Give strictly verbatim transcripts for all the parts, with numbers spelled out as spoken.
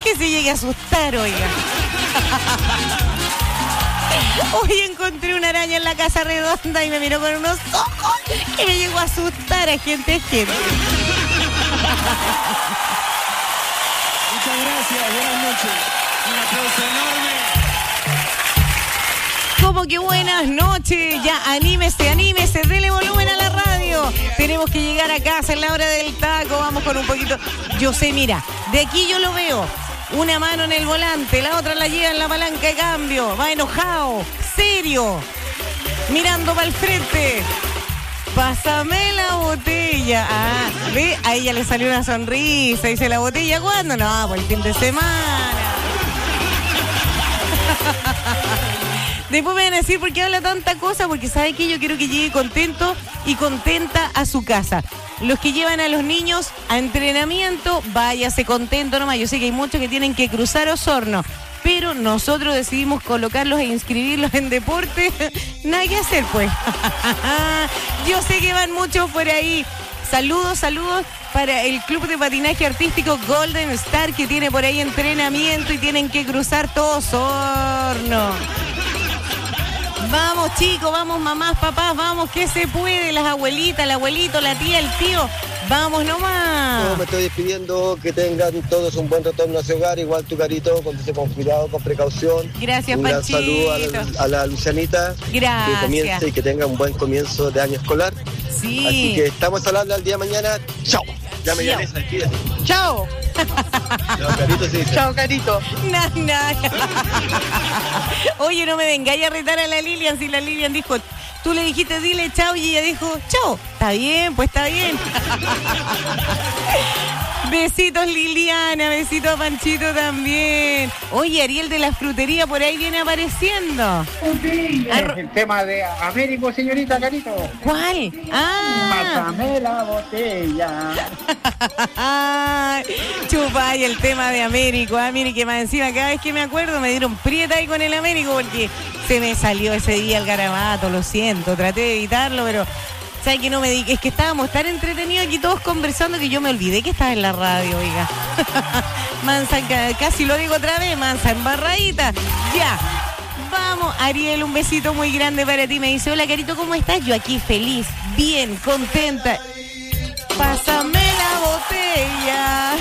que se llegue a asustar, oiga. Hoy encontré una araña en la casa redonda y me miró con unos ojos que me llegó a asustar a gente, gente. Muchas gracias, buenas noches. Un aplauso enorme. Como que buenas noches, ya anímese, anímese, dele volumen a la radio. Tenemos que llegar a casa en la hora del taco, vamos con un poquito. Yo sé, mira, de aquí yo lo veo. Una mano en el volante, la otra la lleva en la palanca de cambio. Va enojado, serio, mirando para el frente. Pásame la botella. Ah, ve, a ella le salió una sonrisa. Dice, ¿la botella cuándo? No, por el fin de semana. Después me van a decir por qué habla tanta cosa, porque sabe que yo quiero que llegue contento y contenta a su casa. Los que llevan a los niños a entrenamiento, váyase contento nomás. Yo sé que hay muchos que tienen que cruzar Osorno, pero nosotros decidimos colocarlos e inscribirlos en deporte. Nada que hacer, pues. Yo sé que van muchos por ahí. Saludos, saludos para el Club de Patinaje Artístico Golden Star, que tiene por ahí entrenamiento y tienen que cruzar todo Osorno. Vamos, chicos, vamos, mamás, papás, vamos, que se puede, las abuelitas, el abuelito, la tía, el tío, vamos nomás. No, me estoy despidiendo, que tengan todos un buen retorno a su hogar, igual tu Carito, conduce con cuidado, con precaución. Gracias, un Panchito. gran saludo a la, a la Lucianita. Gracias. Que comience y que tenga un buen comienzo de año escolar. Sí. Así que estamos hablando el día de mañana. Chao. Ya me llamé, Chao. Chao, Carito, sí. Chao, Carito. Nah, nah. Oye, no me vengáis a retar a la Lilian, si la Lilian dijo, tú le dijiste dile chao y ella dijo chao. Está bien, pues está bien. Besitos, Liliana, besitos a Panchito también. Oye, Ariel de la frutería por ahí viene apareciendo. Sí, Arro- el tema de Américo, señorita Carito. ¿Cuál? Ah. Mátame la botella. Chupa, y el tema de Américo. Ah, mire que más encima, cada vez que me acuerdo me dieron prieta ahí con el Américo porque se me salió ese día el garabato, lo siento, traté de evitarlo, pero ¿sabes que no me di? Es que estábamos tan entretenidos aquí todos conversando que yo me olvidé que estaba en la radio, oiga. Mansa, casi lo digo otra vez, mansa embarradita. Ya. Vamos, Ariel, un besito muy grande para ti. Me dice, hola, Carito, ¿cómo estás? Yo aquí feliz, bien, contenta. Pásame la botella.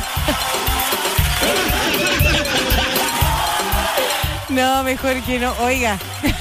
No, mejor que no. Oiga.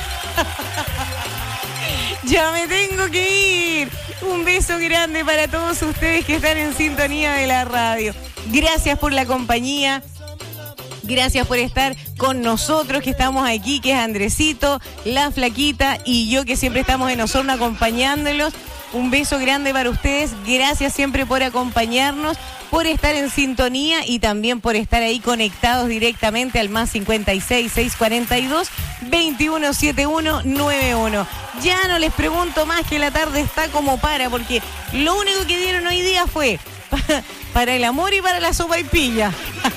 Ya me tengo que ir. Un beso grande para todos ustedes que están en sintonía de la radio. Gracias por la compañía. Gracias por estar con nosotros, que estamos aquí, que es Andresito, la Flaquita y yo, que siempre estamos en Osorno acompañándolos. Un beso grande para ustedes. Gracias siempre por acompañarnos, por estar en sintonía y también por estar ahí conectados directamente al más cincuenta y seis, seiscientos cuarenta y dos, veintiuno setenta y uno noventa y uno. Ya no les pregunto más, que la tarde está como para, porque lo único que dieron hoy día fue para el amor y para la sopaipilla.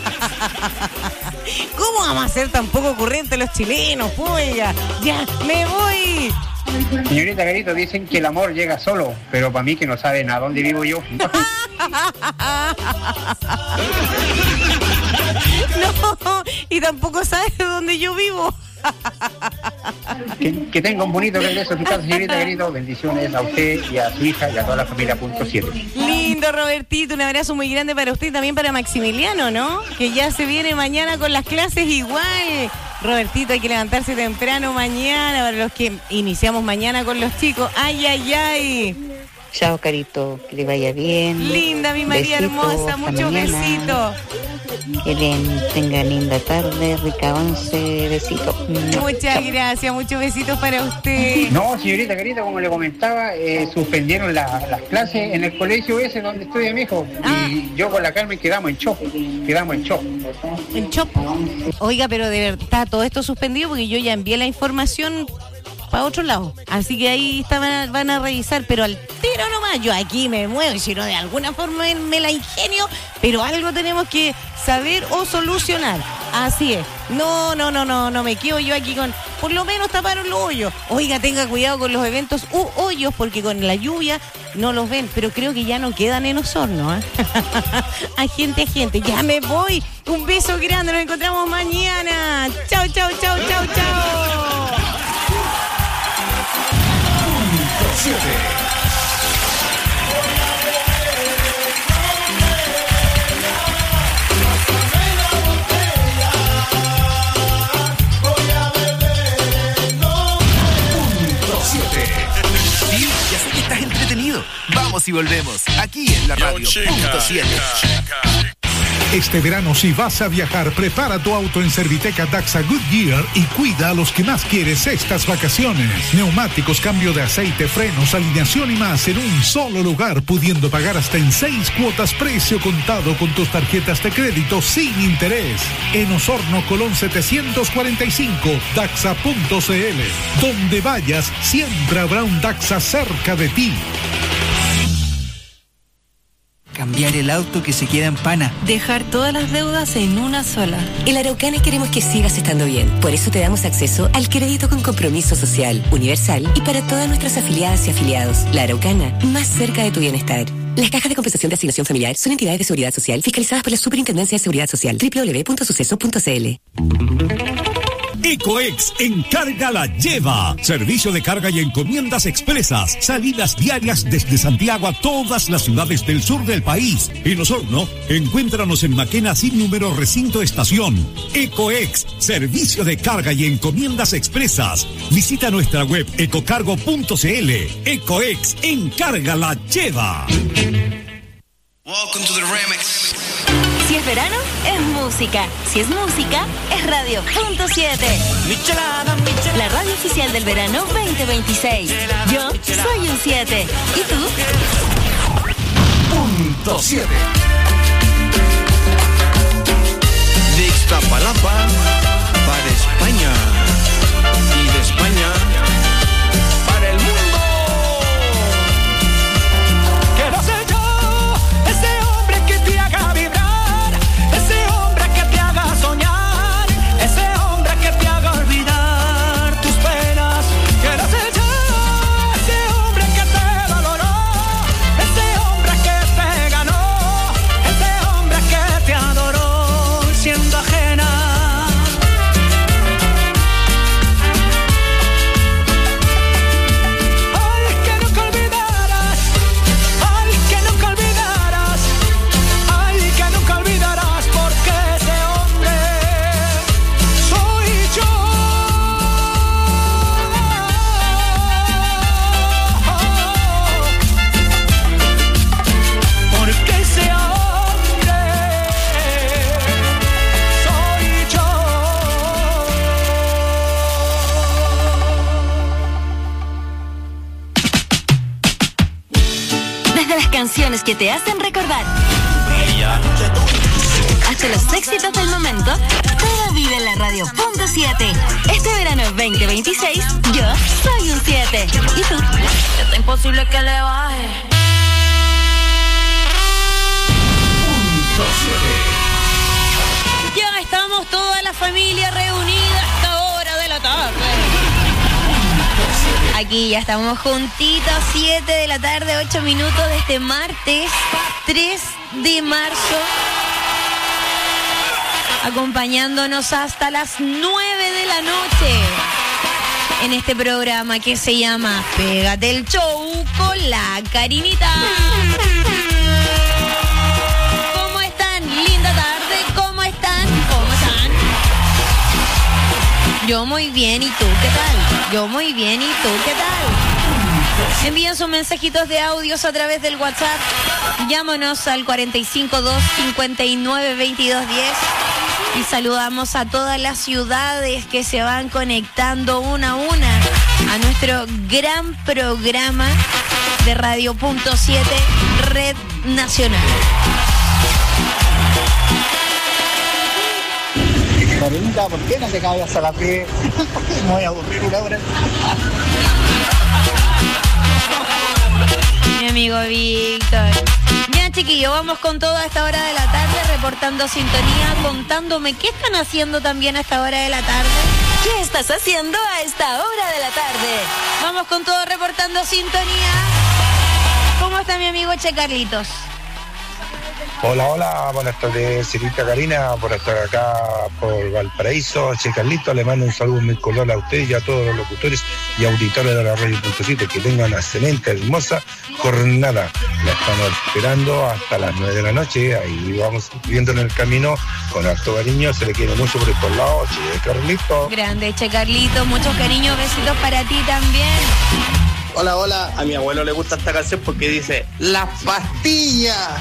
¿Cómo vamos a ser tan poco ocurrentes los chilenos? Pues ya, ya, me voy. Señorita Carito, dicen que el amor llega solo, pero para mí que no saben a dónde vivo yo. No, y tampoco sabes de dónde yo vivo. Que, que tenga un bonito regreso a su casa, señorita Carito. Bendiciones a usted y a su hija y a toda la familia punto siete. Lindo, Robertito, un abrazo muy grande para usted y también para Maximiliano, ¿no? Que ya se viene mañana con las clases igual. Robertito, hay que levantarse temprano mañana, para los que iniciamos mañana con los chicos. Ay, ay, ay. Chao, Carito, que le vaya bien. Linda, mi María Besitos, hermosa, hasta muchos mañana. besitos. Que le tenga linda tarde, rica once, besitos. Muchas gracias, muchos besitos para usted. No, señorita Carito, como le comentaba, eh, suspendieron la- las clases en el colegio ese donde estudia mi hijo. Ah. Y yo con la Carmen quedamos en shock, quedamos en shock. En Chopo. Oiga, pero de verdad, está todo esto suspendido porque yo ya envié la información para otro lado. Así que ahí estaban, van a revisar, pero al tiro nomás. Yo aquí me muevo y si no, de alguna forma me, me la ingenio, pero algo tenemos que saber o solucionar. Así es. No, no, no, no, no me quedo yo aquí con por lo menos taparon los hoyos. Oiga, tenga cuidado con los eventos u hoyos, porque con la lluvia no los ven, pero creo que ya no quedan en Osorno, ¿eh? Agente, agente, ya me voy. Un beso grande, nos encontramos mañana. Chao, chao, chao, chao, chao. Sí, ya sé que estás entretenido. Vamos y volvemos. Aquí en la radio. Punto siete. Este verano, si vas a viajar, prepara tu auto en Serviteca Daxa Goodyear y cuida a los que más quieres estas vacaciones. Neumáticos, cambio de aceite, frenos, alineación y más en un solo lugar, pudiendo pagar hasta en seis cuotas precio contado con tus tarjetas de crédito sin interés. En Osorno, Colón setecientos cuarenta y cinco, daxa punto c l. Donde vayas, siempre habrá un Daxa cerca de ti. Cambiar el auto que se queda en pana. Dejar todas las deudas en una sola. En Araucana queremos que sigas estando bien. Por eso te damos acceso al crédito con compromiso social, universal y para todas nuestras afiliadas y afiliados. La Araucana, más cerca de tu bienestar. Las cajas de compensación de asignación familiar son entidades de seguridad social fiscalizadas por la Superintendencia de Seguridad Social. doble u doble u doble u punto suceso punto c l. Ecoex Encarga la Lleva. Servicio de carga y encomiendas expresas. Salidas diarias desde Santiago a todas las ciudades del sur del país. En Osorno, encuéntranos en Maquena sin número recinto estación. Ecoex, servicio de carga y encomiendas expresas. Visita nuestra web ecocargo punto c l. Ecoex Encarga la Lleva. Welcome to the remix. Si es verano, es música. Si es música, es Radio Punto siete. La radio oficial del verano veinte veintiséis. Yo soy un siete. ¿Y tú? Punto siete. De Iztapalapa para España. Y de España para el mundo. Quiero ser yo, ese hombre que te haga vibrar, ese hombre que te haga soñar, ese hombre que te haga olvidar tus penas. Quiero ser yo, ese hombre que te valoró, ese hombre que te ganó, ese hombre que te adoró siendo ajena. Ay, que nunca olvidarás, ay, que nunca olvidarás, ay, que nunca olvidarás, porque ese hombre soy yo. Porque ese hombre soy yo. Desde las canciones que te hacen recordar hasta los éxitos del momento, todo vive en la Radio Punto siete. Este verano veinte veintiséis, yo soy un siete. ¿Y tú? Está imposible que le baje. Ya estamos toda la familia reunida a esta hora de la tarde. Aquí ya estamos juntitos, siete de la tarde, ocho minutos de este martes tres de marzo. Acompañándonos hasta las nueve de la noche en este programa que se llama Pégate el Show con la Karinita. ¿Cómo están? Linda tarde. ¿Cómo están? ¿Cómo están? Yo muy bien, ¿y tú qué tal? Yo muy bien, ¿y tú qué tal? Envíen sus mensajitos de audios a través del WhatsApp. Llámanos al cuarenta y cinco dos cincuenta y nueve veintidós diez. Y saludamos a todas las ciudades que se van conectando una a una a nuestro gran programa de Radio Punto siete, Red Nacional. Karinita, ¿por qué no te caes a la fe? Me voy a dormir una hora. Mi amigo Víctor. Ya, chiquillos, vamos con todo a esta hora de la tarde, reportando sintonía, contándome qué están haciendo también a esta hora de la tarde. ¿Qué estás haciendo a esta hora de la tarde? Vamos con todo reportando sintonía. ¿Cómo está mi amigo Che Carlitos? Hola, hola, buenas tardes, señorita Karina, por estar acá por Valparaíso. Che Carlito, le mando un saludo muy cordial a usted y a todos los locutores y auditores de la radio punto siete. Que tengan una excelente, hermosa jornada. La estamos esperando hasta las nueve de la noche. Ahí vamos viendo en el camino con harto cariño. Se le quiere mucho por estos lados, Che Carlito. Grande, Che Carlito, muchos cariños, besitos para ti también. Hola, hola, a mi abuelo le gusta esta canción porque dice La Pastilla.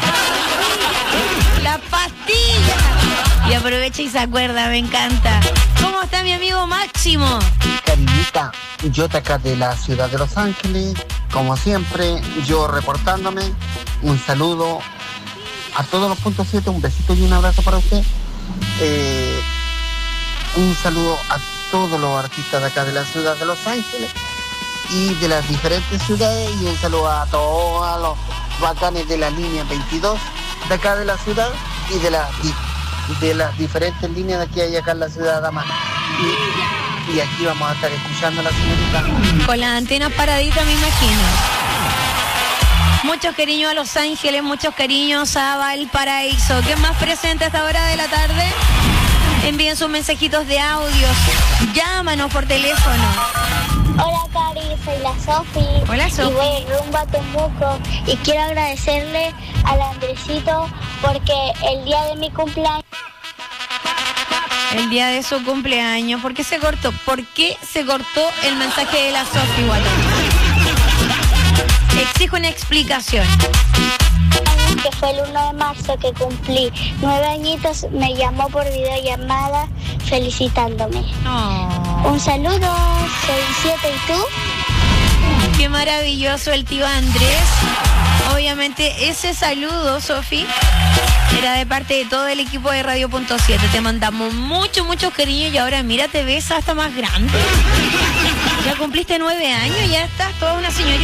La Pastilla. Y aprovecha y se acuerda, me encanta. ¿Cómo está mi amigo Máximo? Carinita, yo te acá de la ciudad de Los Ángeles, como siempre, yo reportándome. Un saludo a todos los puntos siete, un besito y un abrazo para usted. Eh, un saludo a todos los artistas de acá de la ciudad de Los Ángeles y de las diferentes ciudades, y un saludo a todos los bacanes de la línea veintidós de acá de la ciudad y de las de las diferentes líneas de aquí hay acá en la ciudad de Damas. Y, y aquí vamos a estar escuchando a la señorita con las antenas paraditas, me imagino. Muchos cariños a Los Ángeles, muchos cariños a Valparaíso. ¿Quién más presente a esta hora de la tarde? Envíen sus mensajitos de audios. Llámanos por teléfono. Hola Cari, soy la Sofi. Hola Sofi. Y voy rumbo a Temuco. Y quiero agradecerle al Andresito porque el día de mi cumpleaños. El día de su cumpleaños. ¿Por qué se cortó? ¿Por qué se cortó el mensaje de la Sofi, igual? Exijo una explicación. Que fue el uno de marzo que cumplí nueve añitos, me llamó por videollamada felicitándome. Oh. Un saludo, soy siete y tú. Qué maravilloso el tío Andrés. Obviamente ese saludo, Sofi, era de parte de todo el equipo de Radio Punto siete. Te mandamos mucho, mucho cariño y ahora mira, te ves hasta más grande. Ya cumpliste nueve años, ya estás toda una señorita.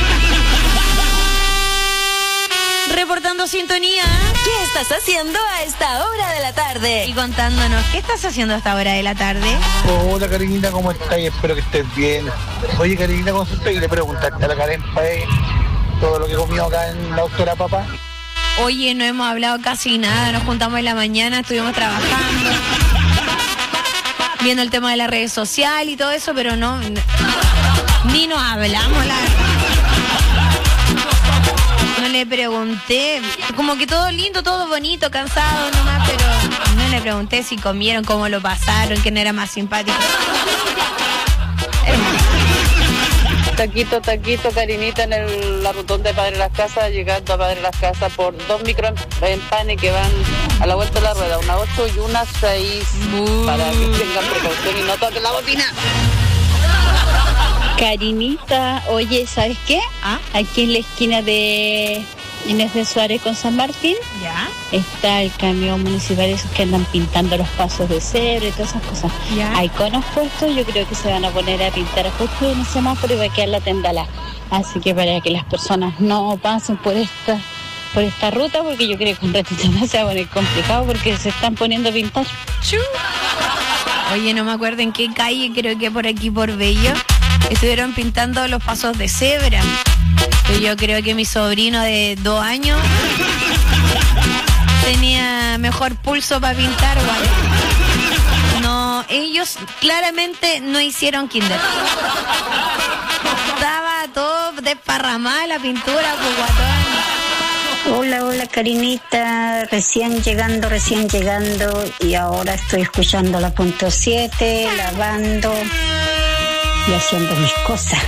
Reportando sintonía. ¿Qué estás haciendo a esta hora de la tarde? Y contándonos, ¿qué estás haciendo a esta hora de la tarde? Hola Karinita, ¿cómo estás? Espero que estés bien. Oye Karinita, ¿cómo estás? Y le preguntaste a la Karen Pae todo lo que comió acá en la doctora Papá. Oye, no hemos hablado casi nada, nos juntamos en la mañana, estuvimos trabajando, viendo el tema de las redes sociales y todo eso, pero no, no ni nos hablamos, la verdad. No le pregunté, como que todo lindo, todo bonito, cansado nomás, pero no le pregunté si comieron, cómo lo pasaron, quién era más simpático. Hermoso. Taquito, taquito, Karinita, en el, la rotonda de Padre Las Casas, llegando a Padre Las Casas por dos microempanes que van a la vuelta de la rueda, una ocho y una seis, uh. para que tengan precaución y no toquen la bocina. Karinita, oye, ¿sabes qué? ¿Ah? Aquí en la esquina de Inés de Suárez con San Martín, ¿ya? Está el camión municipal, esos que andan pintando los pasos de cebra y todas esas cosas. ¿Ya? Hay conos puestos, yo creo que se van a poner a pintar justo en ese semáforo y va a quedar la tendala. Así que para que las personas no pasen por esta por esta ruta, porque yo creo que un ratito más se va a poner complicado porque se están poniendo a pintar. ¡Chu! Oye, no me acuerdo en qué calle, creo que por aquí por Bello estuvieron pintando los pasos de cebra. Yo creo que mi sobrino de dos años tenía mejor pulso para pintar, ¿vale? No, ellos claramente no hicieron kinder. Estaba todo desparramada la pintura, pues guatón. Hola, hola Karinita, recién llegando, recién llegando y ahora estoy escuchando la punto siete, lavando y haciendo mis cosas.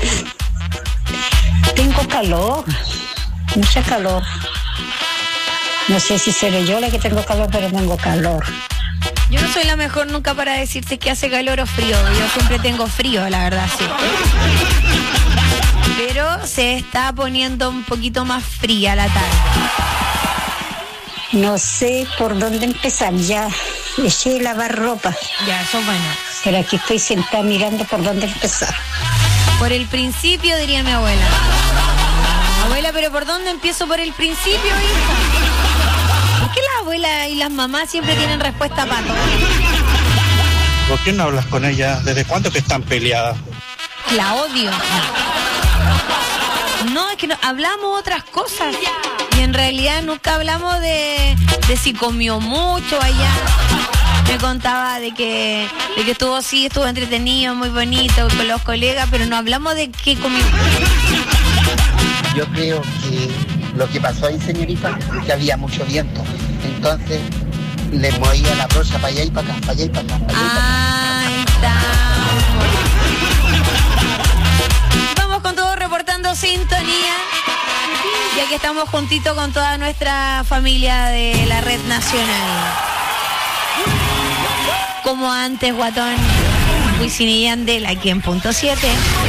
Tengo calor, mucha calor. No sé si seré yo la que tengo calor, pero tengo calor. Yo no soy la mejor nunca para decirte que hace calor o frío. Yo siempre tengo frío, la verdad, sí. Pero se está poniendo un poquito más fría la tarde. No sé por dónde empezar. Ya eché lavar ropa. Ya, eso es bueno. Pero aquí estoy sentada mirando por dónde empezar. Por el principio, diría mi abuela. Abuela, pero ¿por dónde empiezo por el principio, hija? ¿Por qué las abuelas y las mamás siempre tienen respuesta para todo? ¿Por qué no hablas con ella? ¿Desde cuánto que están peleadas? La odio. No, es que no, hablamos otras cosas. Y en realidad nunca hablamos de, de si comió mucho allá. Me contaba de que, de que estuvo así, estuvo entretenido, muy bonito con los colegas, pero no hablamos de qué comió. Yo creo que lo que pasó ahí, señorita, que había mucho viento. Entonces le movía la brocha para allá y para acá, para allá y para acá. Para allá y para acá. Ahí está. Vamos con todo reportando sintonía. Ya que estamos juntitos con toda nuestra familia de la red nacional. Como antes, guatón. Wisin y Yandel aquí en punto siete.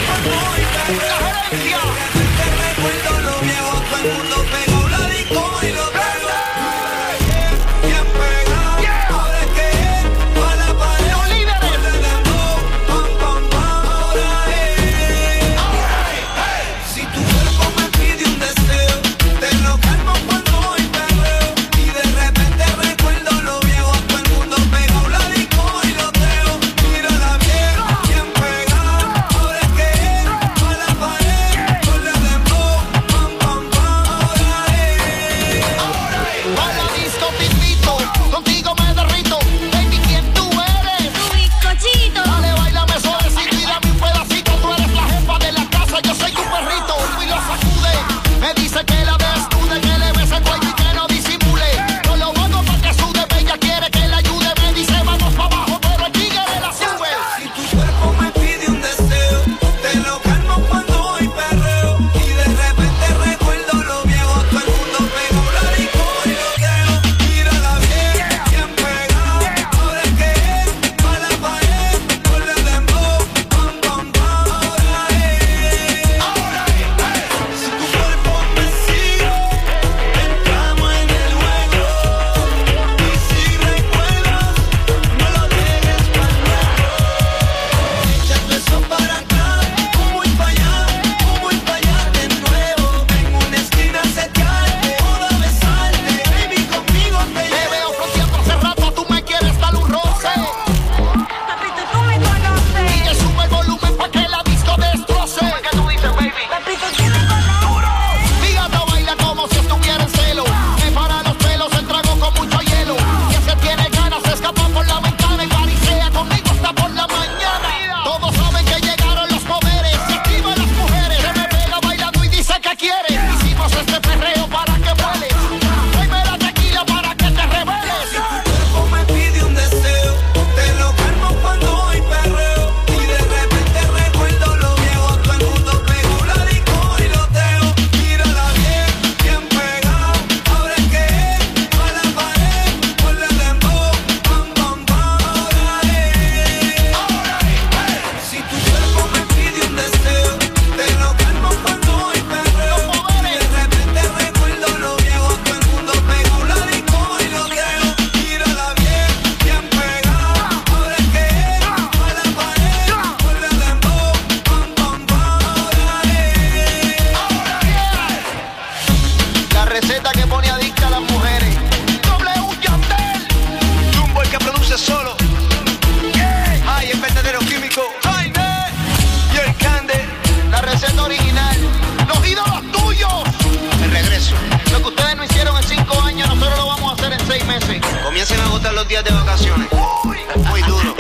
Comiencen a agotar los días de vacaciones. Muy duro.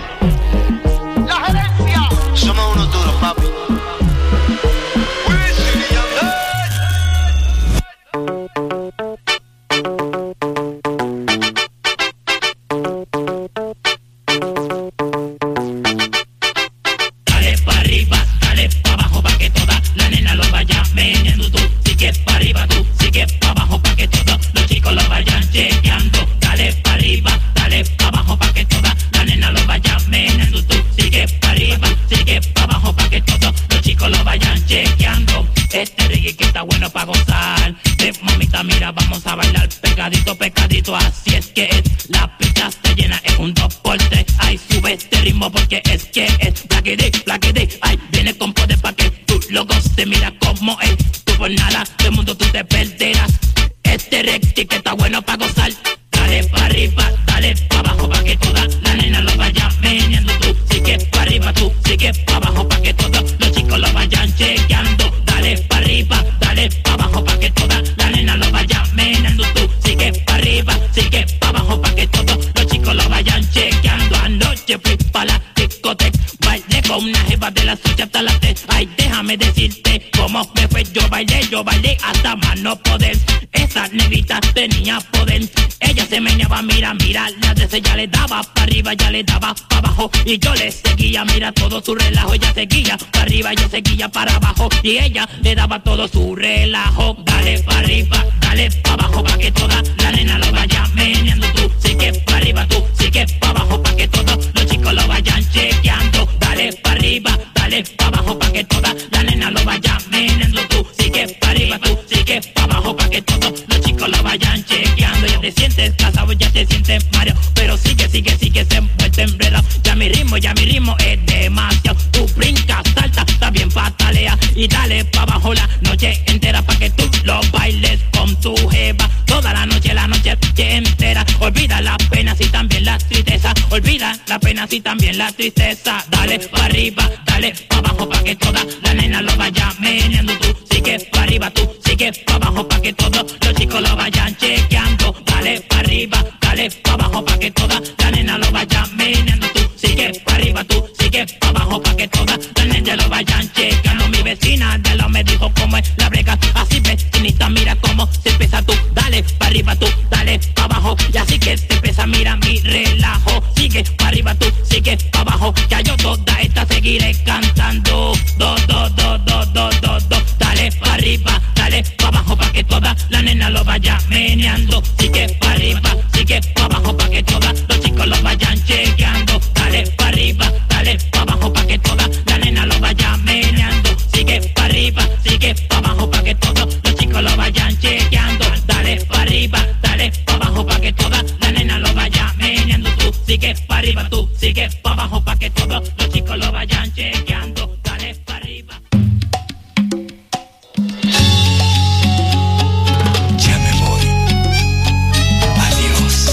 La gerencia. Somos unos duros, papi. Dale pa' arriba, dale pa' abajo pa' que toda la nena lo vaya meneando tú. Sigue pa' arriba tú, sigue pa' abajo pa' que todos los chicos lo vayan chequeando. Dale pa' arriba, dale pa' abajo pa' que toda la nena lo vaya meneando tú. Sigue pa' arriba, sigue pa' abajo pa' que todos los chicos lo vayan chequeando. Este reggae que está bueno pa' gozar. De mamita mira, vamos a bailar pegadito, pegadito. Así es que es, la pista está llena, es un dos por tres. Ay, sube este ritmo porque es que es plaquede, plaquede. Ay, viene con poder pa' que tú lo goces. Mira cómo es, tú por nada del mundo tú te perderás. Este reggae que está bueno pa' gozar. Dale pa' arriba, dale pa' abajo pa' que toda la nena lo vaya meneando. con una jeva de las ocho hasta las tres. Ay, déjame decirte cómo me fue. Yo bailé, yo bailé hasta más no poder. Esa negrita tenía poder. Ella se meneaba, mira, mira, la de ella le daba para arriba, ya le daba para abajo. Y yo le seguía, mira todo su relajo. Ella seguía para arriba, yo seguía para abajo. Y ella le daba todo su relajo. Dale para arriba, dale para abajo, pa' que toda la nena lo vaya meneando. Tú sigue para arriba, tú sigue para abajo, pa' que todos los chicos lo vayan chequeando. Dale para arriba, dale para abajo, pa' que toda la nena lo vaya meneando. Tú sigue para arriba, tú sigue para abajo, pa' que todos los chicos lo vayan chequeando. Ya te sientes casado, ya te sientes mareado, pero sigue, sigue, sigue, se envuelve enredado. Ya mi ritmo, ya mi ritmo es demasiado. Tú brincas, salta, también patalea y dale pa' abajo la noche entera, pa' que tú lo bailes con tu jeva. Toda la noche, la noche entera. Olvida las penas y también la tristeza. Olvida las penas y también la tristeza. Dale pa' arriba, dale pa' abajo, pa' que toda la nena lo vaya meneando. Tú sigue pa' arriba, tú sigue pa' abajo, pa' que todos los chicos lo vayan chequeando. Dale pa' arriba, dale pa' abajo, pa' que toda la nena lo vaya meneando. Tú sigue pa' arriba, tú sigue pa' abajo, pa' que toda la nena lo vayan chequeando. Mi vecina de lo me dijo cómo es la brega. Así vecinita, mira cómo se empieza tú. Dale pa' arriba, tú dale pa' abajo. Y así que se empieza, mira mi relajo. Sigue pa' arriba, tú sigue pa' abajo. Ya yo toda esta seguiré cantando. Do, do, do, do, do, do, do. Dale pa' arriba, dale pa' abajo, pa' que toda la nena lo vaya meneando. Sigue pa' arriba, sigue pa' abajo, pa' que todos los chicos lo vayan chequeando. Dale pa' arriba, dale pa' abajo, pa' que toda la nena lo vaya meneando. Sigue pa' arriba, sigue pa' abajo, pa' que todos los chicos lo vayan chequeando. Dale pa' arriba, dale pa' abajo, pa' que toda la nena lo vaya meneando. Tú sigue pa' arriba, tú sigue pa' abajo, pa' que todos los chicos lo vayan chequeando. Dale pa' arriba. Ya me voy. Adiós.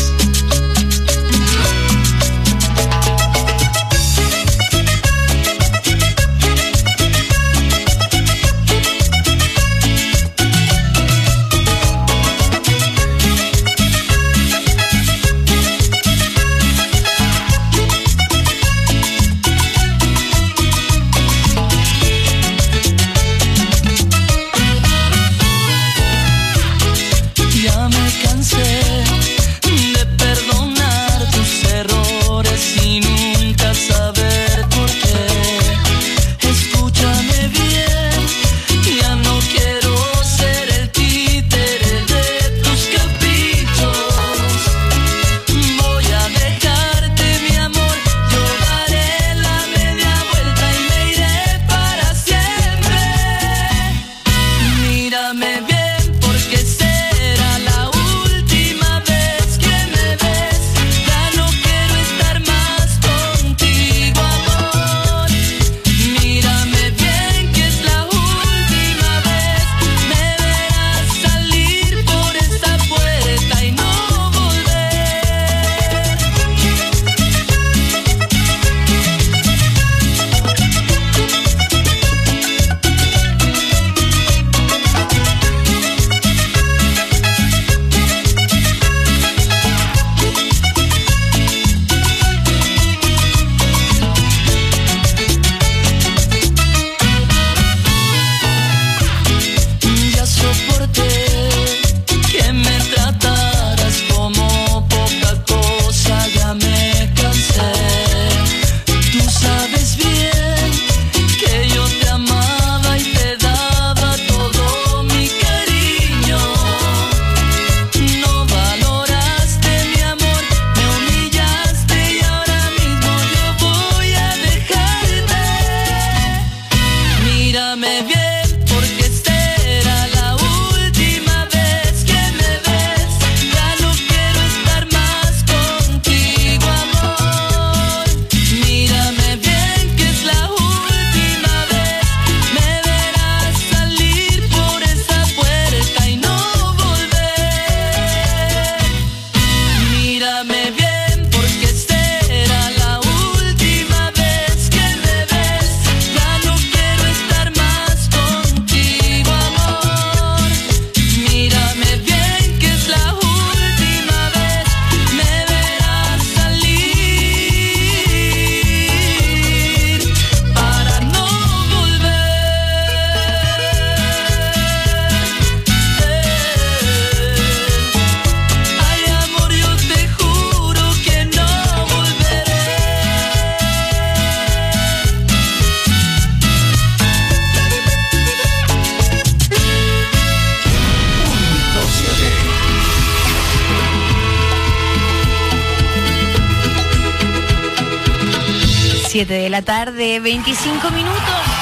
siete de la tarde, veinticinco minutos.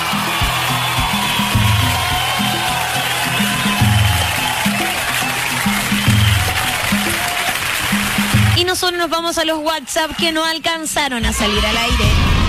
Y nosotros nos vamos a los WhatsApp que no alcanzaron a salir al aire.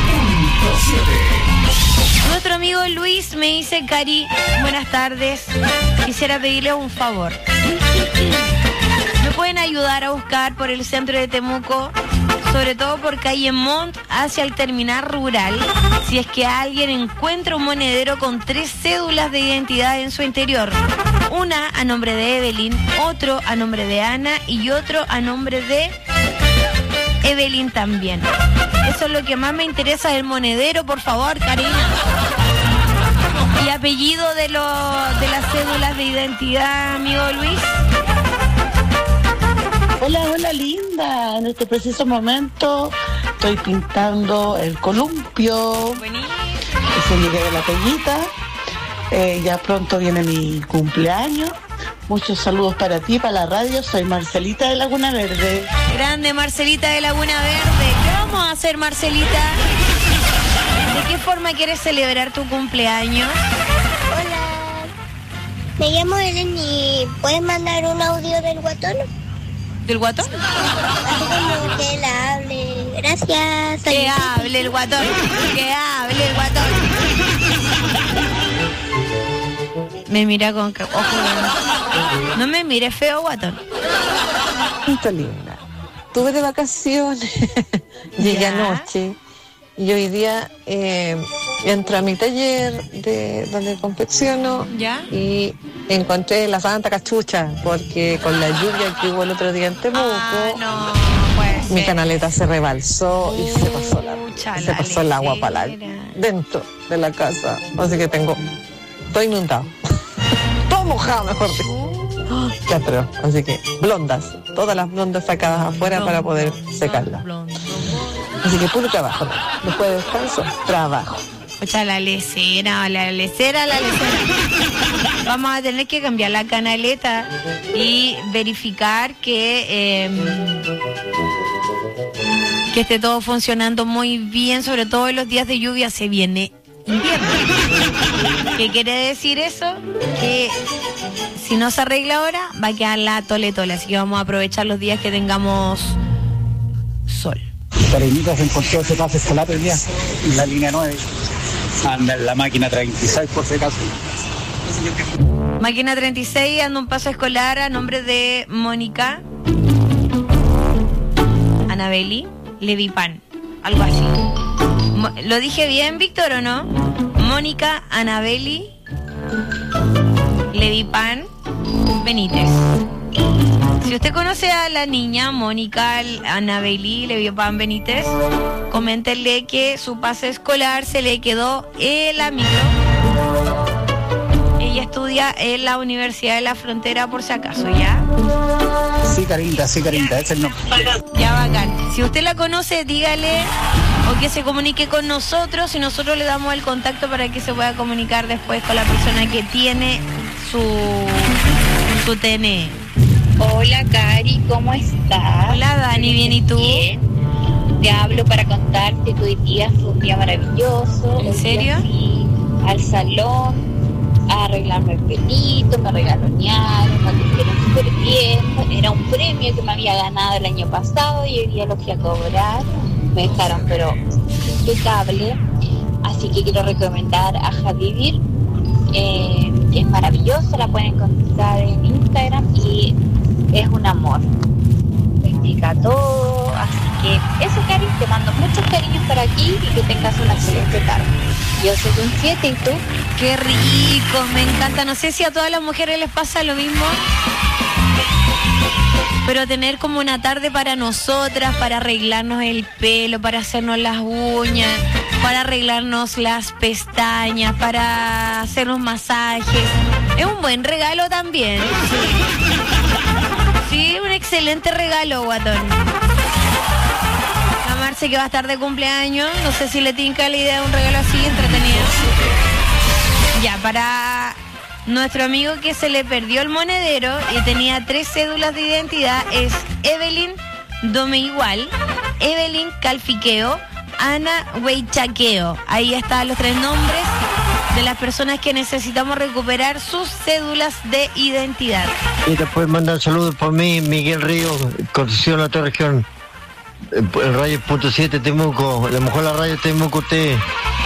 Nuestro amigo Luis me dice: Cari, buenas tardes. Quisiera pedirle un favor. ¿Me pueden ayudar a buscar por el centro de Temuco, sobre todo por calle Montt hacia el terminal rural, si es que alguien encuentra un monedero con tres cédulas de identidad en su interior? Una a nombre de Evelyn, otro a nombre de Ana y otro a nombre de Evelyn también. Eso es lo que más me interesa del monedero, por favor, Karina. Y apellido de, lo, de las cédulas de identidad, amigo Luis. Hola, hola linda. En este preciso momento estoy pintando el columpio. Buenísimo. Se llegué de la Peñita. Eh, ya pronto viene mi cumpleaños. Muchos saludos para ti, para la radio. Soy Marcelita de Laguna Verde. Grande Marcelita de Laguna Verde. ¿Qué vamos a hacer, Marcelita? ¿De qué forma quieres celebrar tu cumpleaños? Hola, me llamo Ellen y ¿puedes mandar un audio del guatón? ¿Del guatón? Así como que él hable. Gracias. Que hable el guatón. Que hable el guatón. Me mira con que ojo. No me mire feo, guatón. Qué linda. Estuve de vacaciones. Llegué anoche. Y hoy día eh, entro a mi taller de donde confecciono. ¿Ya? Y encontré la santa cachucha, porque con la lluvia que hubo el otro día en Temuco, ah, no, pues, mi canaleta se rebalsó uh, y se pasó, la, se pasó el agua para la, dentro de la casa. Así que tengo, estoy inundado. Todo mojado, mejor dicho. Uh. Ya, pero, así que blondas, todas las blondas sacadas afuera blonda, para poder secarlas. Así que puro trabajo, ¿no? Después de descanso, trabajo. Ocha, la lecera, la lecera, la lecera. Vamos a tener que cambiar la canaleta y verificar que eh, que esté todo funcionando muy bien, sobre todo en los días de lluvia. Se viene invierno. ¿Qué quiere decir eso? Que si no se arregla ahora, va a quedar la tole tole. Así que vamos a aprovechar los días que tengamos sol. Karinita se encontró ese pase escolar el día en la línea nueve. Anda en la máquina treinta y seis por si acaso. Máquina treinta y seis, anda un paso escolar a nombre de Mónica Anabeli Levipan, algo así. Mo- ¿Lo dije bien, Víctor, o no? Mónica Anabeli Levipan Benítez. Si usted conoce a la niña Mónica Anabeli Levipan Benítez, coméntenle que su pase escolar se le quedó en la micro. Ella estudia en la Universidad de la Frontera, por si acaso, ¿ya? Sí, Carinita, sí, Carinita, ese es el nombre. Ya, bacán. Si usted la conoce, dígale o que se comunique con nosotros y nosotros le damos el contacto para que se pueda comunicar después con la persona que tiene su, su T N E. Hola, Cari, ¿cómo estás? Hola, Dani, ¿bien y tú? Bien. Te hablo para contarte que hoy día fue un día maravilloso. ¿En hoy serio? Fui al salón a arreglarme el pelito, me regalonearon, me atendieron súper bien. Era un premio que me había ganado el año pasado y hoy día lo fui a cobrar. Me dejaron, pero impecable. Así que quiero recomendar a Javivir, eh, que es maravillosa, la pueden encontrar en Instagram y es un amor, me explica todo, así que eso, Cari, te mando muchos cariños para aquí y que tengas una excelente tarde. Yo soy un siete, ¿y tú? Qué rico, me encanta. No sé si a todas las mujeres les pasa lo mismo, pero tener como una tarde para nosotras, para arreglarnos el pelo, para hacernos las uñas, para arreglarnos las pestañas, para hacernos masajes, es un buen regalo también. Sí, un excelente regalo, guatón. A Marce, que va a estar de cumpleaños, no sé si le tinca la idea de un regalo así entretenido. Ya, para nuestro amigo que se le perdió el monedero y tenía tres cédulas de identidad, es Evelyn Dome Igual, Evelyn Calfiqueo, Ana Weichaqueo. Ahí están los tres nombres de las personas que necesitamos recuperar sus cédulas de identidad. Y después mandar saludos por mí, Miguel Río, Concepción La Torre Región, el radio punto siete Temuco, la mejor la radio Temuco usted.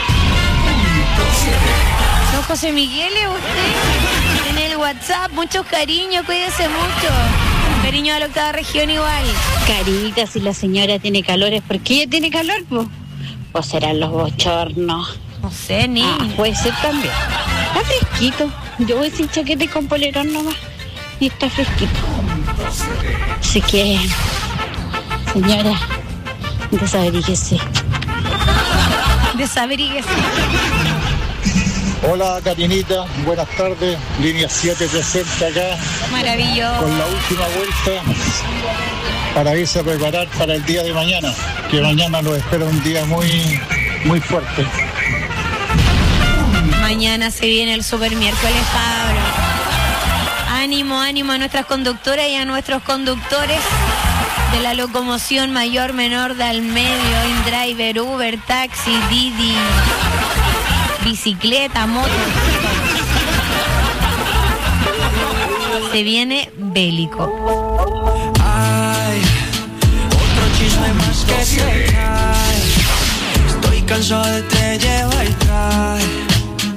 Don José Miguel, ¿es usted? En el WhatsApp, muchos cariños, cuídese mucho. Cariño a la octava región igual. Carita, si la señora tiene calor, ¿es porque ella tiene calor, po? ¿O serán los bochornos? No sé, ni. Ah, puede ser también. Está fresquito. Yo voy sin chaqueta y con polerón nomás. Y está fresquito. Así que, señora, desabríguese. Desabríguese. Hola, Karinita. Buenas tardes. Línea siete presente acá. Maravilloso. Con la última vuelta para irse a preparar para el día de mañana. Que mañana nos espera un día muy, muy fuerte. Mañana se viene el super miércoles, cabros. Ánimo, ánimo a nuestras conductoras y a nuestros conductores de la locomoción mayor, menor, del medio, InDriver, Uber, taxi, Didi, bicicleta, moto. Se viene bélico. Ay, otro chisme más que se cae. Estoy cansado de te llevar y traer.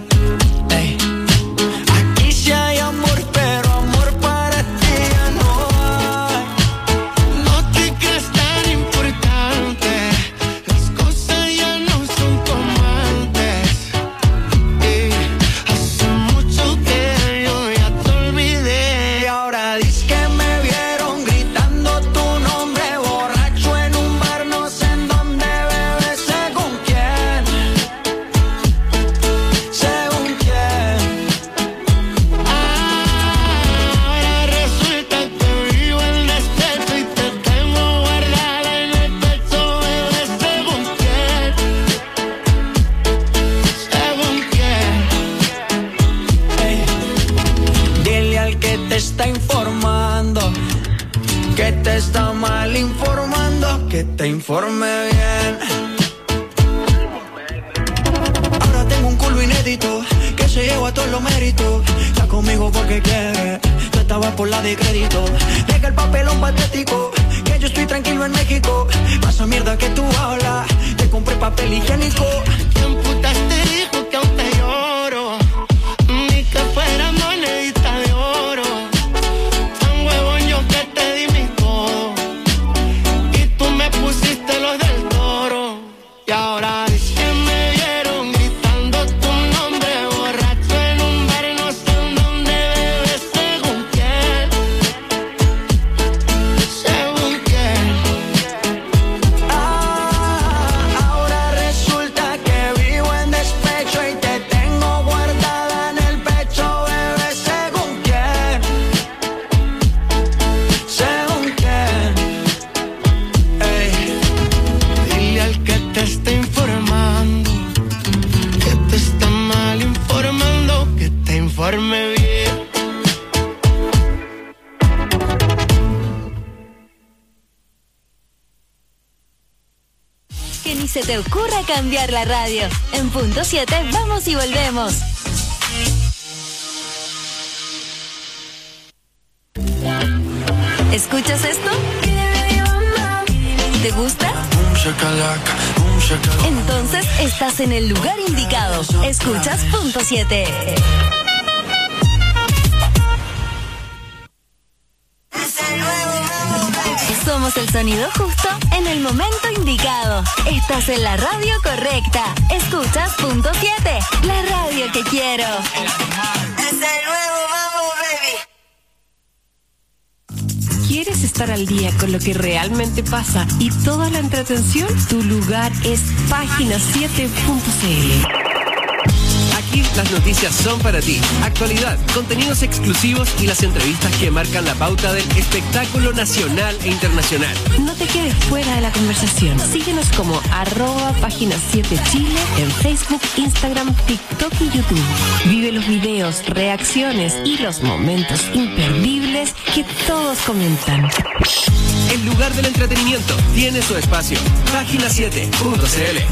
Hay amor, pero amor para ti ya no hay. No te creas tan importante. Las cosas ya no son como antes. Y hace mucho que yo ya te olvidé. Y ahora dices que me vieron gritando tu nombre borracho en un bar, no sé en dónde, bebé, sé con quién. Según quién. Está informando, que te está mal informando, que te informe bien. Ahora tengo un culo inédito, que se lleva todos los méritos. Está conmigo porque quiere, tú estabas por la de crédito. Llega el papelón patético, que yo estoy tranquilo en México. Pasa mierda que tú hablas, te compré papel higiénico. ¿Quién putas te dijo que aún te lloro? Ni que fuera monedita de oro. Pusiste los del toro. Y ahora dices que me vieron gritando tu nombre borracho en un bar, no sé en dónde, bebé, según quién. Según quién. Ah, ahora resulta que vivo en despecho y te tengo guardada en el pecho, bebé, según quién. Según quién. Que te está informando, que te está mal informando, que te informe bien. Que ni se te ocurra cambiar la radio. En punto siete vamos y volvemos. ¿Escuchas esto? ¿Te gusta? Entonces estás en el lugar indicado. Escuchas punto siete. Somos el sonido justo en el momento indicado. Estás en la radio correcta. Escuchas punto siete, la radio que quiero. Es el nuevo Mambo, baby. ¿Quieres estar al día con lo que realmente pasa y toda la entretención? Tu lugar es página siete punto c l. Aquí las noticias son para ti. Actualidad, contenidos exclusivos y las entrevistas que marcan la pauta del espectáculo nacional e internacional. No te quedes fuera de la conversación. Síguenos como arroba página siete Chile en Facebook, Instagram, TikTok y YouTube. Vive los videos, reacciones y los momentos imperdibles que todos comentan. el lugar del entretenimiento, tiene su espacio. Página siete punto c l.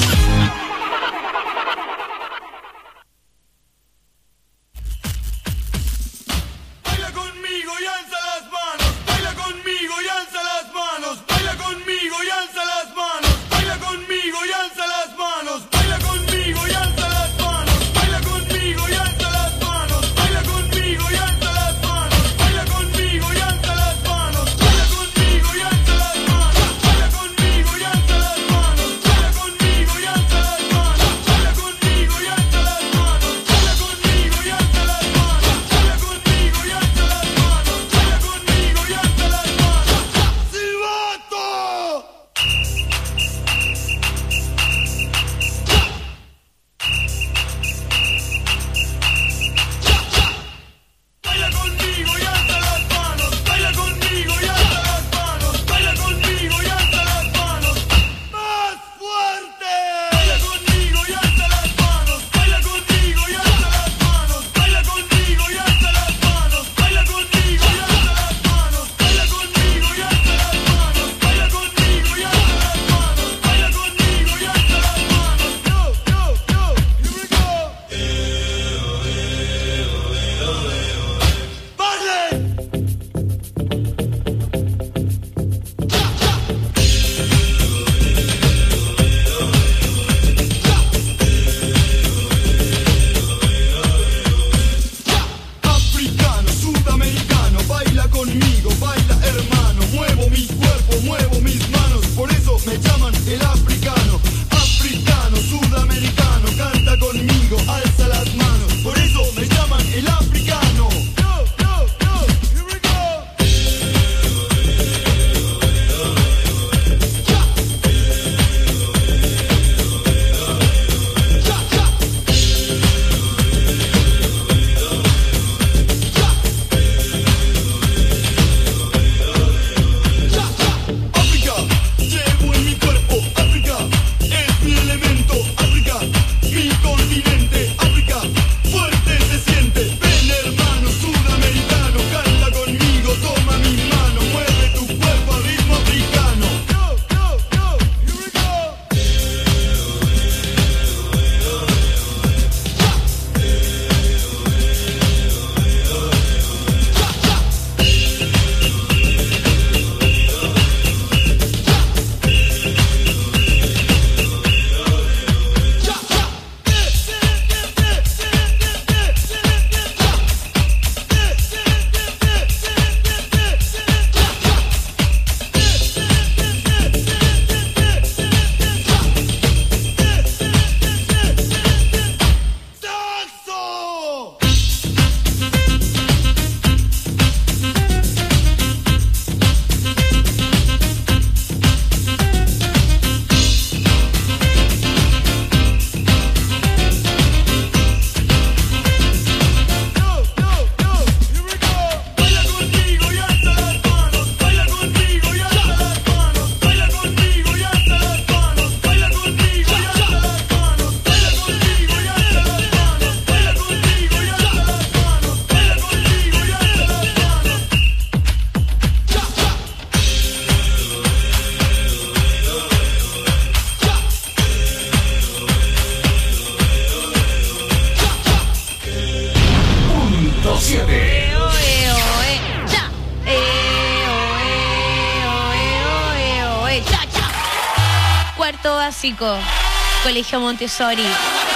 Básico, Colegio Montessori.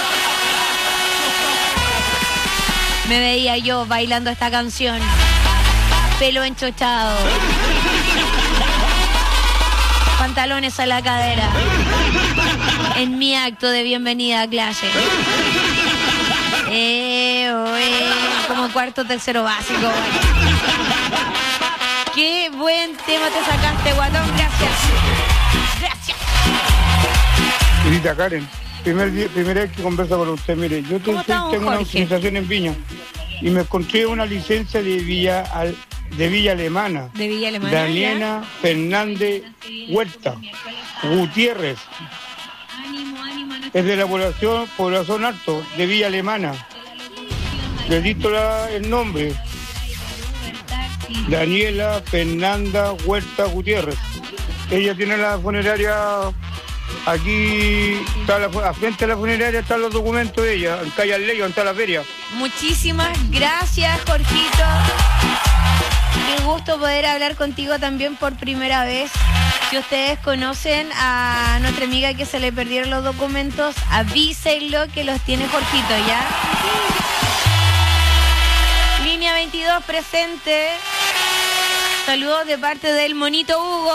Me veía yo bailando esta canción, pelo enchochado, pantalones a la cadera, en mi acto de bienvenida a clase. Eh, oh, eh, como cuarto, tercero básico. Qué buen tema te sacaste, guatón, gracias. Gracias. Querida Karen, primer día, primera vez que converso con usted, mire, yo te, estamos, tengo una Jorge? autorización en Viña y me encontré una licencia de Villa, al- de Villa Alemana. De Villa Alemana. Daniela Fernández Huerta Gutiérrez. Es de la población, población alto, de Villa Alemana. Le dicto la- el nombre. Daniela Fernanda Huerta Gutiérrez. Ella tiene la funeraria aquí, está la, a frente de la funeraria están los documentos de ella, en calle Arley, donde está la feria. Muchísimas gracias, Jorgito. Qué gusto poder hablar contigo también por primera vez. Si ustedes conocen a nuestra amiga que se le perdieron los documentos, avísenlo que los tiene Jorgito, ¿ya? Línea veintidós presente. Saludos de parte del monito Hugo.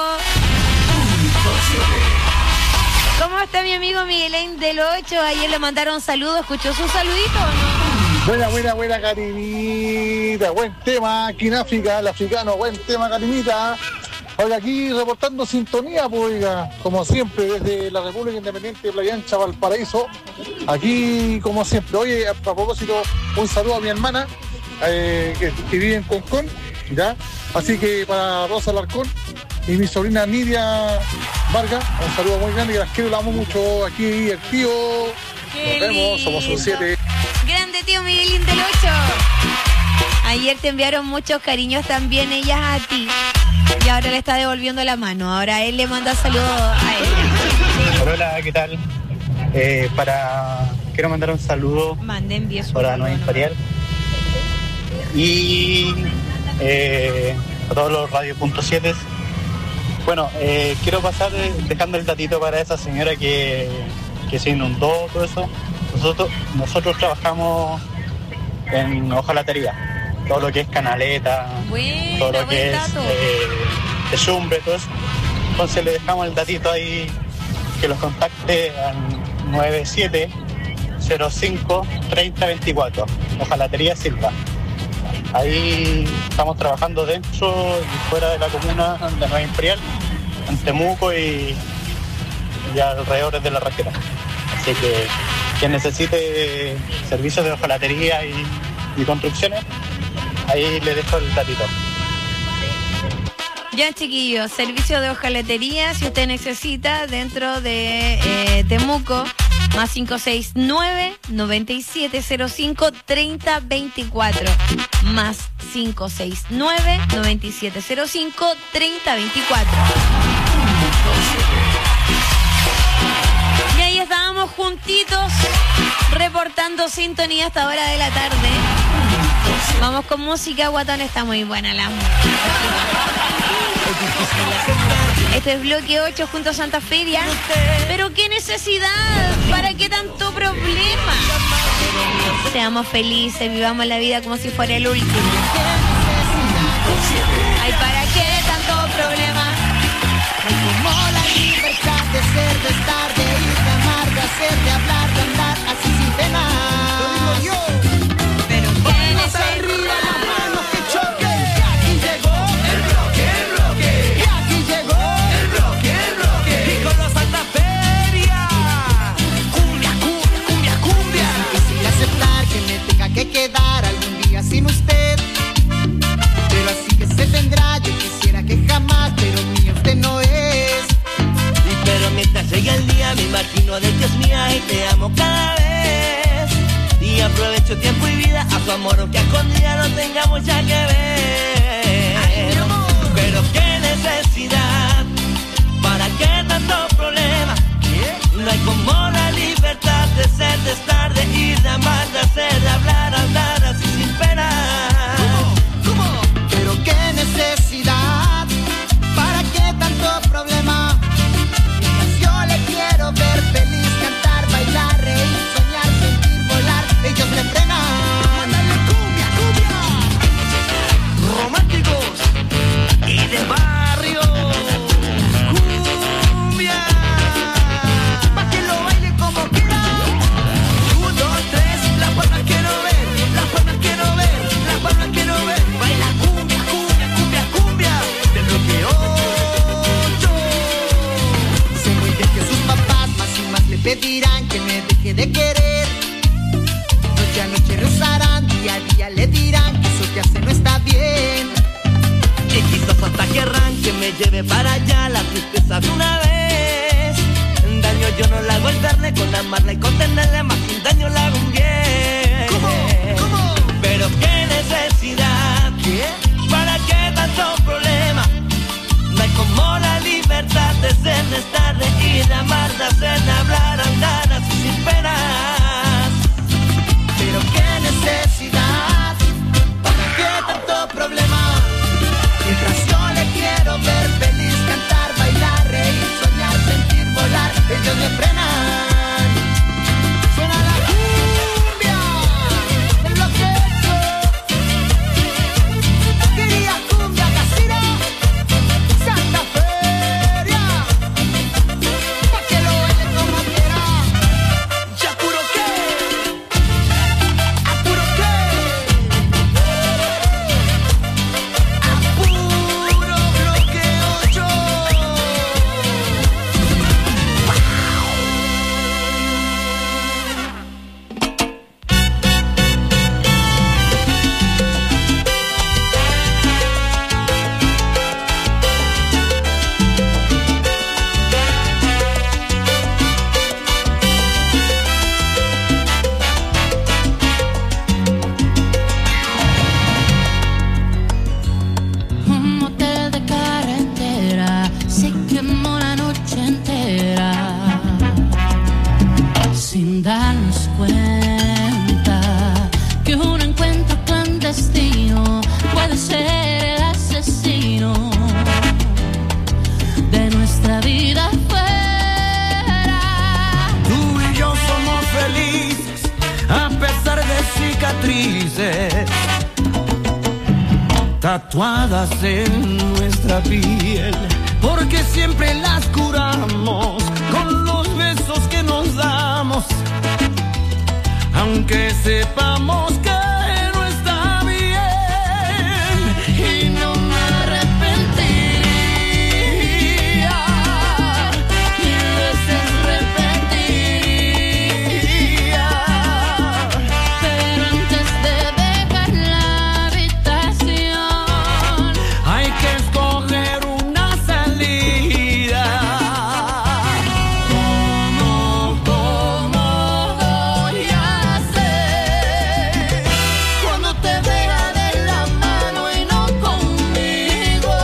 ¿Cómo está mi amigo Miguelén del ocho? Ayer le mandaron saludos, ¿escuchó su saludito o no? Buena, buena, buena, Karinita. Buen tema aquí en África, el africano. Buen tema, Karinita. Oiga, aquí reportando sintonía, pues, oiga, como siempre, desde la República Independiente de Playa Ancha, Valparaíso. Aquí, como siempre. Oye, a propósito, un saludo a mi hermana, eh, que, que vive en Concón, ¿ya? Así que para Rosa Alarcón y mi sobrina Nidia Vargas, un saludo muy grande, que las quiero, las amo mucho. Aquí el tío. Qué Nos vemos, lindo. somos un siete. Grande tío Miguelín del ocho. Ayer te enviaron muchos cariños también ellas a ti. Y ahora le está devolviendo la mano. Ahora él le manda saludos a ella. Hola, ¿qué tal? Eh, para quiero mandar un saludo Mande, envíe su para Nueva Imperial y eh, a todos los radio punto siete. Bueno, eh, quiero pasar eh, dejando el datito para esa señora que, que se inundó, todo eso. Nosotros, nosotros trabajamos en hojalatería, todo lo que es canaleta, Buena, todo lo buen que es dato. eh, techumbre, todo eso. Entonces le dejamos el datito ahí, que los contacte al nueve siete cero cinco treinta veinticuatro, hojalatería Silva. Ahí estamos trabajando dentro y fuera de la comuna de Nueva Imperial, en Temuco y, y alrededores de la región. Así que quien necesite servicios de hojalatería y, y construcciones, ahí le dejo el datito. Ya, chiquillos, servicio de hojalatería, si usted necesita, dentro de eh, Temuco, más cinco seis nueve, nueve siete cero cinco, treinta veinticuatro. Más cinco seis nueve, nueve siete cero cinco, treinta veinticuatro. Y ahí estábamos juntitos, reportando sintonía hasta hora de la tarde. Vamos con música, Guatón, está muy buena la música. Este es Bloque ocho junto a Santa Feria. Pero qué necesidad, ¿para qué tanto problema? Seamos felices, vivamos la vida como si fuera el último. Ay, ¿para qué tanto problema? Hay como la libertad de ser, de estar, de ir, de amar, de hacer, de hablar, de andar, así sin pena. Lo digo yo. Pero qué necesidad. Arriba las manos que choquen. Y aquí llegó el bloque, el bloque. Y aquí llegó el bloque, el bloque. Y con los Santa Feria. Cumbia, cumbia, cumbia, cumbia. Es difícil aceptar que me tenga que quedar algún día sin usted. Pero así que se tendrá, yo quisiera que jamás, pero mío usted no es. Y pero mientras llega el día me imagino de que es mía y te amo cada vez. Y aprovecho tiempo y vida a tu amor, aunque a escondida no tengamos ya que ver. Ay, mi amor. Pero qué necesidad, ¿para qué tanto problema? ¿Qué? No hay como la libertad de ser, de estar, de ir, de amar, de hacer, de hablar, andar así sin pena. ¿Cómo? ¿Cómo? Pero qué necesidad, ¿para qué tanto problema? Mientras yo le quiero ver feliz, cantar, bailar, reír, soñar, sentir, volar, ellos me frenan. ¡Mándale cumbia, cumbia! Románticos y de barrio. ¡Cumbia! Pa' que lo baile como quiera. Un, dos, tres, las palmas quiero ver, las palmas quiero ver, las palmas quiero ver. Baila cumbia, cumbia, cumbia, cumbia, del bloque ocho. Seguro que sus papás más y más le pedirán que me deje de querer. Noche a noche rezarán, día a día le dirán que eso que hace no está bien. Y quizás hasta querrán que me lleve para allá la tristeza de una vez. Daño yo no le hago el darle, con amarla y contenerle, más que un daño le hago un bien. ¿Cómo? ¿Cómo? Pero qué necesidad, ¿Qué? ¿para qué reír, de amar, de hacer, de hablar, andar así sin penas. Pero qué necesidad, ¿para qué tanto problema? Mientras yo le quiero ver feliz, cantar, bailar, reír, soñar, sentir, volar, ellos me frenan. Suena la cumbia del bloqueo. Quería cumbia casino, Santa Feria, pa' que lo baile como quiera. Ya puro que, a puro que, a puro bloqueo yo. Un motel de carretera se quemó la noche entera sin darnos cuenta que un encuentro clandestino puede ser el asesino de nuestra vida fuera. Tú y yo somos felices a pesar de cicatrices tatuadas en nuestra piel, porque siempre las curamos con los besos que nos damos, aunque sepamos que no está bien. Y no me arrepentiría, mil veces repetiría, Pero antes de dejar la habitación, hay que escoger una salida. ¿Cómo, cómo voy a hacer cuando te vea de la mano y no conmigo?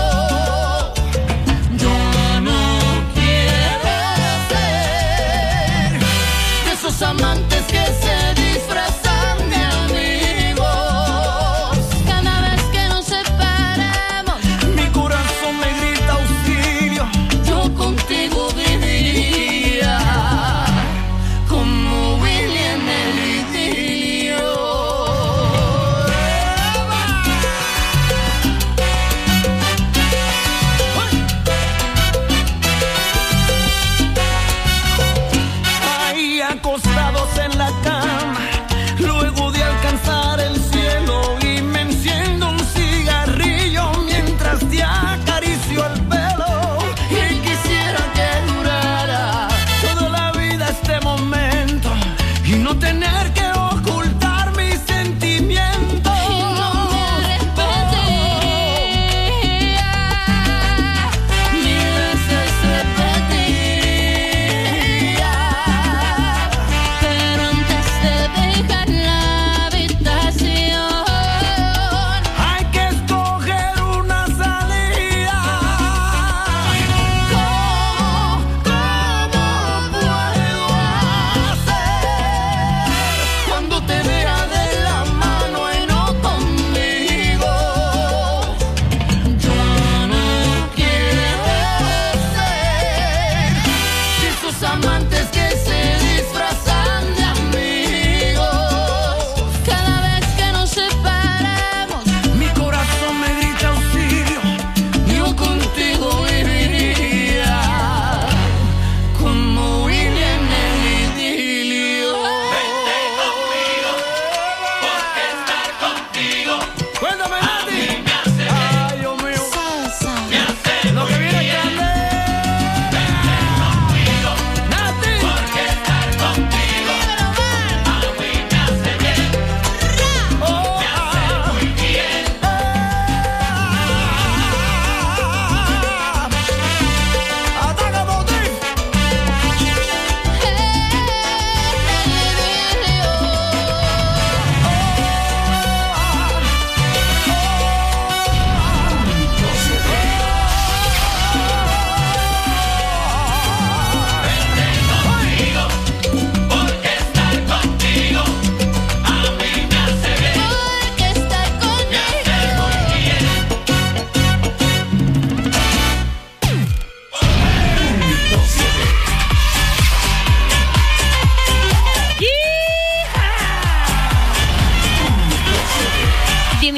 Yo no quiero ser de esos amantes que se disfrazan de amigos. cada vez que nos separamos, Mi corazón me grita auxilio. yo contigo viviría como Willy en el idilio. Ahí acostados en la cama,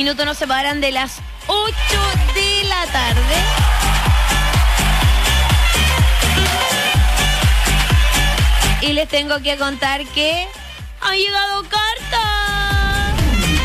minutos nos separan de las ocho de la tarde. Y les tengo que contar que ha llegado carta.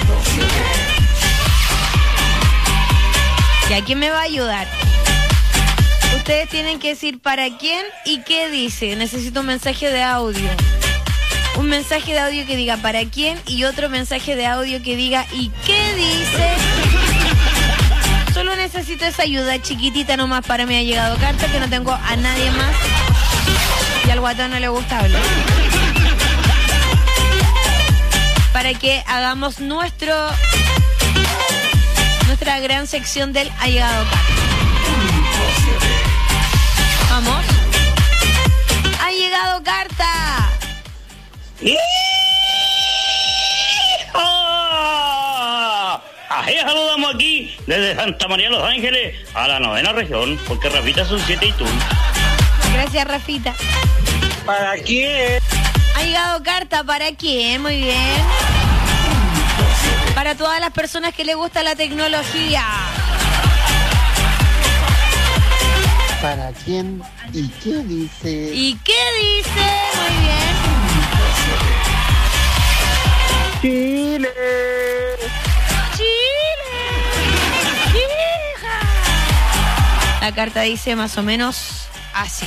¿Y a quién me va a ayudar? Ustedes tienen que decir para quién y qué dice. Necesito un mensaje de audio. Un mensaje de audio que diga para quién y otro mensaje de audio que diga y qué dice. Solo necesito esa ayuda chiquitita nomás para mí. Ha llegado carta, que no tengo a nadie más. Y al guatón no le gusta hablar. Para que hagamos nuestro nuestra gran sección del ha llegado carta. Vamos. Ha llegado carta. Así saludamos aquí desde Santa María Los Ángeles a la novena región, porque Rafita son siete y tú. Gracias, Rafita. ¿Para quién? Ha llegado carta, ¿para quién? Muy bien. Para todas las personas que les gusta la tecnología. ¿Para quién y qué dice? ¿Y qué dice? Muy bien. Chile. Chile. Hija. La carta dice más o menos así.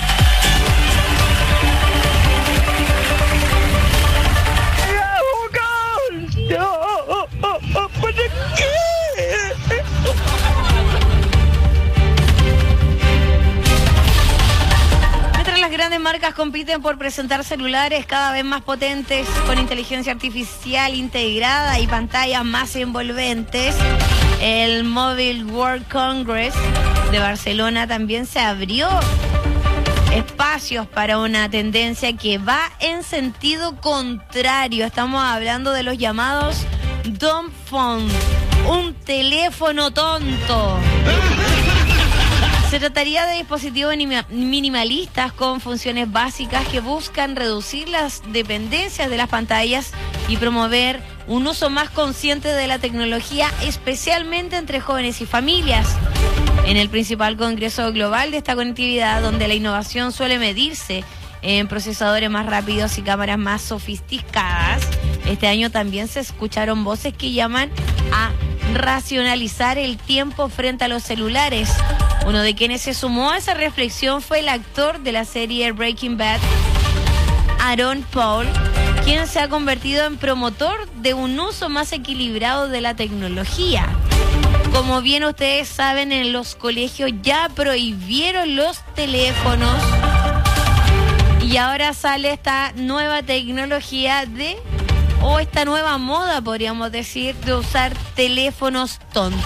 Las grandes marcas compiten por presentar celulares cada vez más potentes con inteligencia artificial integrada y pantallas más envolventes. El Mobile World Congress de Barcelona también se abrió espacios para una tendencia que va en sentido contrario. Estamos hablando de los llamados dumb phone, un teléfono tonto. Se trataría de dispositivos minimalistas con funciones básicas que buscan reducir las dependencias de las pantallas y promover un uso más consciente de la tecnología, especialmente entre jóvenes y familias. En el principal congreso global de esta conectividad, donde la innovación suele medirse en procesadores más rápidos y cámaras más sofisticadas, este año también se escucharon voces que llaman a racionalizar el tiempo frente a los celulares. Uno de quienes se sumó a esa reflexión fue el actor de la serie Breaking Bad, Aaron Paul, quien se ha convertido en promotor de un uso más equilibrado de la tecnología. Como bien ustedes saben, en los colegios ya prohibieron los teléfonos y ahora sale esta nueva tecnología de, o esta nueva moda, podríamos decir, de usar teléfonos tontos.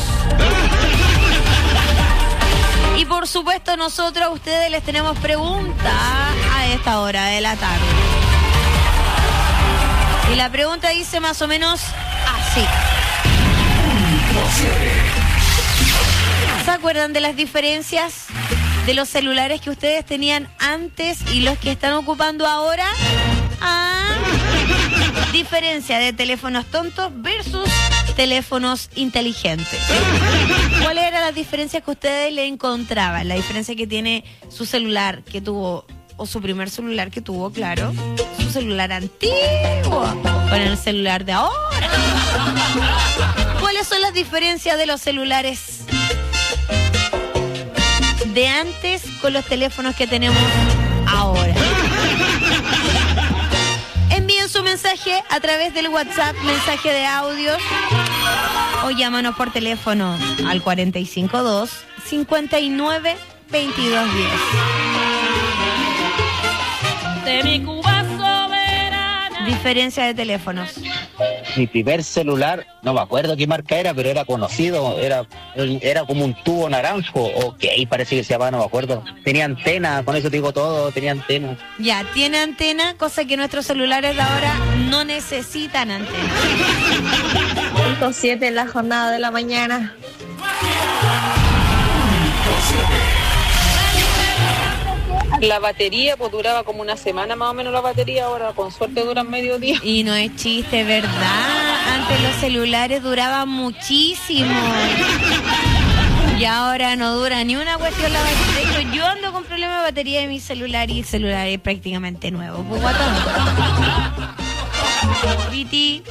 Y por supuesto nosotros a ustedes les tenemos preguntas a esta hora de la tarde. Y la pregunta dice más o menos así. ¿Se acuerdan de las diferencias de los celulares que ustedes tenían antes y los que están ocupando ahora? Ah, diferencia de teléfonos tontos versus teléfonos inteligentes. ¿Cuáles eran las diferencias que ustedes le encontraban? La diferencia que tiene su celular que tuvo, o su primer celular que tuvo, claro, su celular antiguo con el celular de ahora. ¿Cuáles son las diferencias de los celulares de antes con los teléfonos que tenemos ahora? Envíen su mensaje a través del WhatsApp, mensaje de audios, o llámanos por teléfono al cuarenta y cinco dos, cincuenta y nueve, veintidós diez. De mi Cuba soberana. Diferencia de teléfonos. Mi primer celular, no me acuerdo qué marca era, pero era conocido, era era como un tubo naranjo, o que ahí parece que se llamaba, no me acuerdo. Tenía antena, con eso te digo todo, tenía antena. Ya, tiene antena, cosa que nuestros celulares de ahora no necesitan antena. Punto siete en la jornada de la mañana. La batería pues duraba como una semana más o menos la batería, ahora con suerte duran medio día. Y no es chiste, ¿verdad? Antes los celulares duraban muchísimo. Y ahora no dura ni una cuestión la batería. De hecho, yo ando con problemas de batería de mi celular y el celular es prácticamente nuevo. Pues guatón. Viti.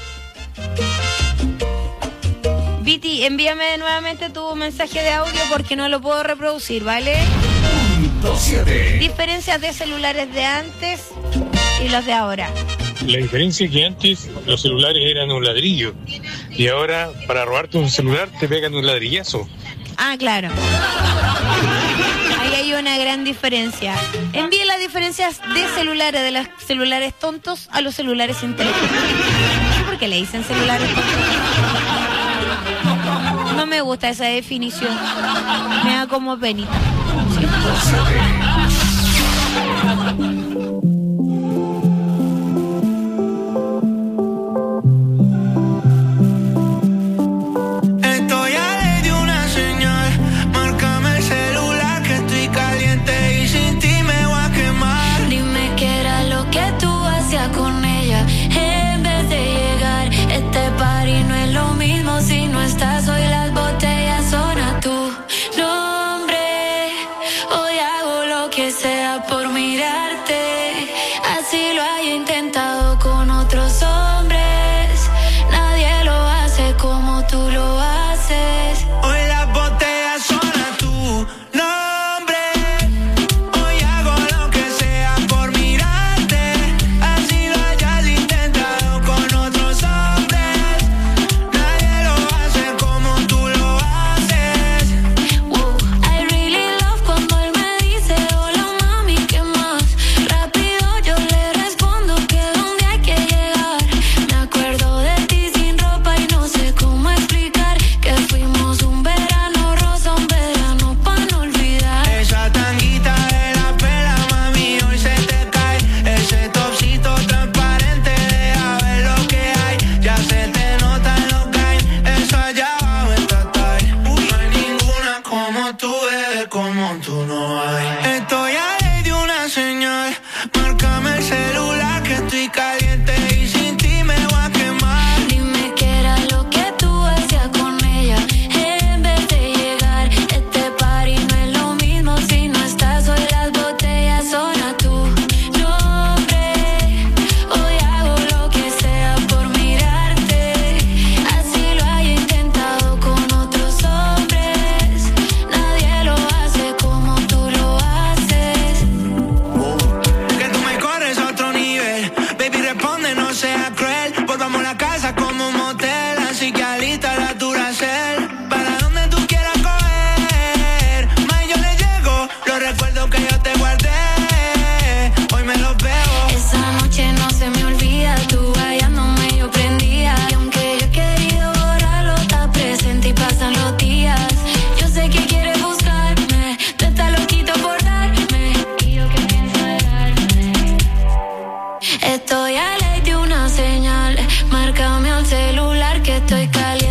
Viti, envíame nuevamente tu mensaje de audio porque no lo puedo reproducir, ¿vale? Diferencias de celulares de antes y los de ahora. La diferencia es que antes los celulares eran un ladrillo y ahora para robarte un celular te pegan un ladrillazo. Ah, claro. Ahí hay una gran diferencia. Envíe las diferencias de celulares, de los celulares tontos a los celulares inteligentes. ¿Por qué le dicen celulares tontos? No me gusta esa definición. Me da como penita. Estoy a ley de una señal. Márcame el celular que estoy caliente y sin ti me voy a quemar. Dime qué era lo que tú hacías con ella en vez de llegar. Este party no es lo mismo si no estás. Hoy las botellas son a tu nombre. Hoy hago lo que sea por mirarte. Así lo haya intentado con otros hombres. Nadie lo hace como tú lo haces. Hoy las botellas son a tu nombre. Hoy hago lo que sea por mirarte. Así lo hayas intentado con otros hombres. Nadie lo hace como tú lo haces. Wow, I really love cuando él me dice hola mami, ¿qué más? Rápido yo le respondo que donde hay que llegar. Me acuerdo de ti sin ropa y no sé cómo explicar que fuimos un verano rosa, un verano pa' no olvidar. Esa tanguita de la pela, mami, hoy se te cae. Ese topsito transparente, deja ver lo que hay. Ya se te nota lo que hay. Eso allá abajo está tight. No hay ninguna como tú, bebé, como tú no hay. Estoy a ley de una señal. Márcame el celular que estoy caliente y sin ti me voy a quemar. Dime qué era lo que tú hacías con ella en vez de llegar. Este party no es lo mismo si no estás. Hoy las botellas son a tu nombre. Hoy hago lo que sea por mirarte. Así lo haya intentado con otros hombres. Nadie lo hace como tú lo haces. Que tú me corres a otro nivel. Baby, responde, no seas cruel. Volvamos a la casa como un motel. Así que alita la Duracell. Para donde tú quieras coger. Más yo le llego. Los recuerdos que yo te guardé. Hoy me los veo. Esa noche no se me olvida, tú hallándome yo prendía. Y aunque yo he querido borrarlo, está presente y pasan los días. Yo sé que quieres buscarme, tú estás loquito por darme. Y yo que pienso de darme. Estoy a ley de una señal, márcame al celular que estoy caliente.